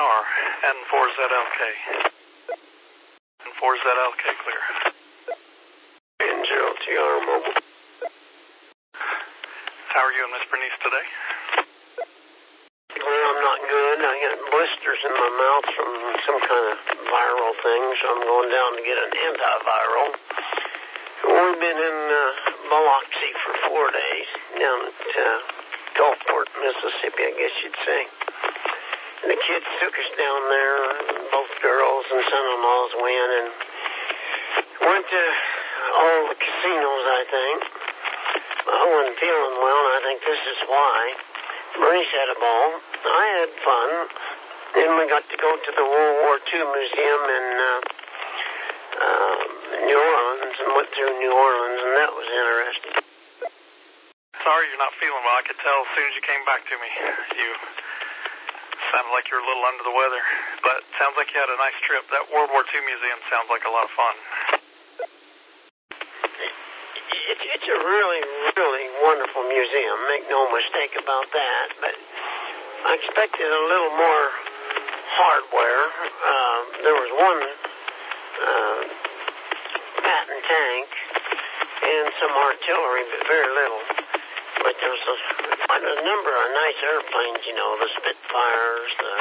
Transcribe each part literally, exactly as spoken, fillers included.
R, N four Z L K. N four Z L K clear. N zero T R mobile. How are you and Miss Bernice today? Well, I'm not good. I got blisters in my mouth from some kind of viral thing, so I'm going down to get an antiviral. We've been in uh, Biloxi for four days, down at uh, Gulfport, Mississippi, I guess you'd say. And the kids took us down there, both girls and son-in-laws went, and went to all the casinos, I think. I wasn't feeling well, and I think this is why. Bernice had a ball. I had fun. Then we got to go to the World War Two Museum in uh, uh, New Orleans, and went through New Orleans, and that was interesting. Sorry you're not feeling well. I could tell as soon as you came back to me. You sounded like you were a little under the weather, but it sounds like you had a nice trip. That World War Two museum sounds like a lot of fun. It's, it's a really, really wonderful museum. Make no mistake about that, but I expected a little more hardware. Uh, there was one uh, Patton tank and some artillery, but very little. But there was a, quite a number of nice airplanes, you know, the Spitfires, the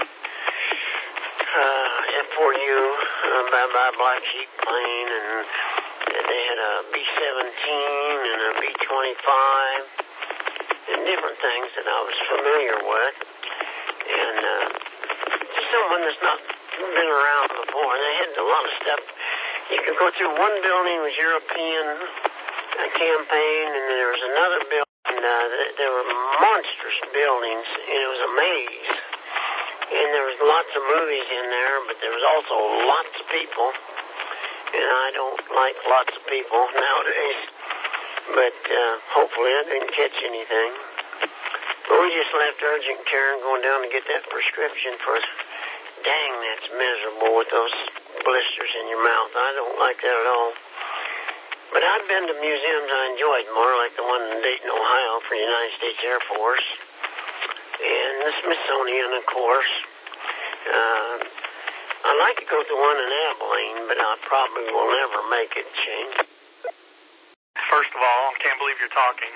uh, F four U, uh, by Black Sheep plane, and, and they had a B seventeen and a B twenty-five, and different things that I was familiar with. And uh, just someone that's not been around before. They had a lot of stuff. You could go through one building was European uh, campaign, and then there was another building. And, uh, there were monstrous buildings, and it was a maze. And there was lots of movies in there, but there was also lots of people. And I don't like lots of people nowadays. But uh, hopefully I didn't catch anything. But we just left urgent care and going down to get that prescription for us. Dang, that's miserable with those blisters in your mouth. I don't like that at all. But I've been to museums I enjoyed more, like the one in Dayton, Ohio for the United States Air Force. And the Smithsonian, of course. Uh, I'd like to go to one in Abilene, but I probably will never make it, Shane. First of all, I can't believe you're talking.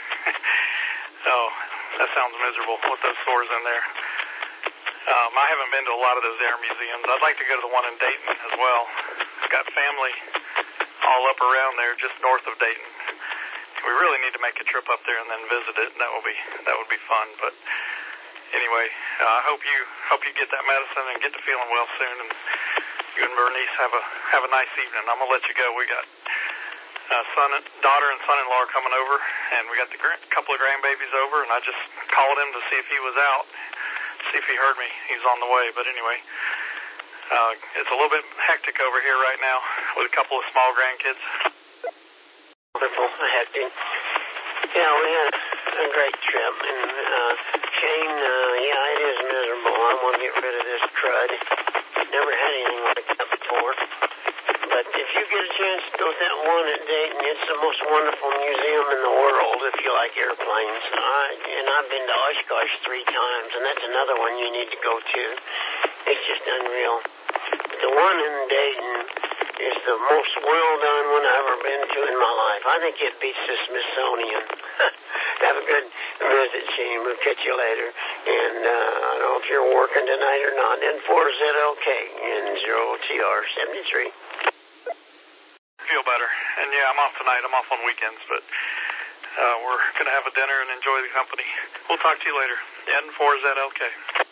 Oh, that sounds miserable with those sores in there. Um, I haven't been to a lot of those air museums. I'd like to go to the one in Dayton as well. I've got family all up around there, just north of Dayton. We really need to make a trip up there and then visit it. That will be that would be fun. But anyway, uh, I hope you hope you get that medicine and get to feeling well soon. And you and Bernice have a have a nice evening. I'm gonna let you go. We got uh, son, daughter, and son-in-law are coming over, and we got the gr- couple of grandbabies over. And I just called him to see if he was out, see if he heard me. He's on the way. But anyway. Uh, it's a little bit hectic over here right now with a couple of small grandkids. Wonderful, hectic. Yeah, we had a great trip. And uh, Shane, uh, yeah, it is miserable. I want to get rid of this crud. Never had anything like that before. But if you get a chance to go to that one at Dayton, it's the most wonderful museum in the world if you like airplanes. I, and I've been to Oshkosh three times, and that's another one you need to go to. It's just unreal. The one in Dayton is the most well-done one I've ever been to in my life. I think it beats the Smithsonian. Have a good visit, Shane. We'll catch you later. And uh, I don't know if you're working tonight or not. N four Z L K, N zero T R seventy-three. Feel better. And yeah, I'm off tonight. I'm off on weekends, but uh, we're going to have a dinner and enjoy the company. We'll talk to you later. N four Z L K.